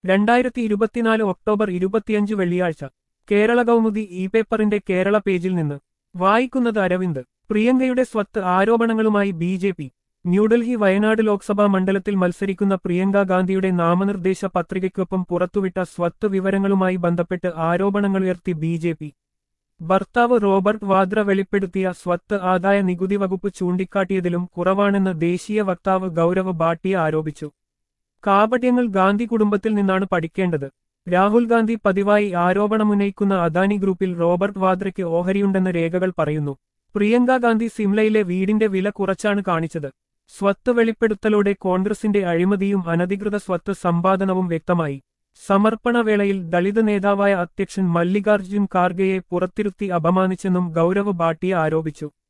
2024 October 25 വെള്ളിയാഴ്ച Kerala Kaumudi E പേപ്പറിന്റെ കേരള പേജിൽ നിന്ന് വായിക്കുന്നത് അരവിന്ദ്. പ്രിയങ്കയുടെ സ്വത്ത് ആരോപണങ്ങളുമായി ബി.ജെ.പി. ന്യൂഡൽഹി. വയനാട് ലോക്സഭാ മണ്ഡലത്തിൽ മത്സരിക്കുന്ന പ്രിയങ്ക ഗാന്ധിയുടെ നാമനിർദ്ദേശ പത്രികയ്ക്കൊപ്പം പുറത്തുവിട്ട സ്വത്ത് വിവരങ്ങളുമായി ബന്ധപ്പെട്ട് ആരോപണങ്ങളുയർത്തി ബി.ജെ.പി. ഭർത്താവ് റോബർട്ട് വാദ്ര വെളിപ്പെടുത്തിയ സ്വത്ത് ആദായ നികുതി വകുപ്പ് ചൂണ്ടിക്കാട്ടിയതിലും കുറവാണെന്ന് ദേശീയ വക്താവ് ഗൗരവ് ഭാട്ടിയ ആരോപിച്ചു. കാപട്യങ്ങൾ ഗാന്ധി കുടുംബത്തിൽ നിന്നാണ് പഠിക്കേണ്ടത്. രാഹുൽ ഗാന്ധി പതിവായി ആരോപണമുന്നയിക്കുന്ന അദാനി ഗ്രൂപ്പിൽ റോബർട്ട് വാദ്രയ്ക്ക് ഓഹരിയുണ്ടെന്ന് രേഖകൾ പറയുന്നു. പ്രിയങ്ക ഗാന്ധി സിംലയിലെ വീടിന്റെ വില കുറച്ചാണ് കാണിച്ചത്. സ്വത്ത് വെളിപ്പെടുത്തലോടെ കോൺഗ്രസിന്റെ അഴിമതിയും അനധികൃത സ്വത്ത് സമ്പാദനവും വ്യക്തമായി. സമർപ്പണവേളയിൽ ദളിത് നേതാവായ അധ്യക്ഷൻ മല്ലികാർജ്ജുൻ ഖാർഗെയെ പുറത്തിരുത്തി അപമാനിച്ചെന്നും ഗൗരവ് ഭാട്ടിയ ആരോപിച്ചു.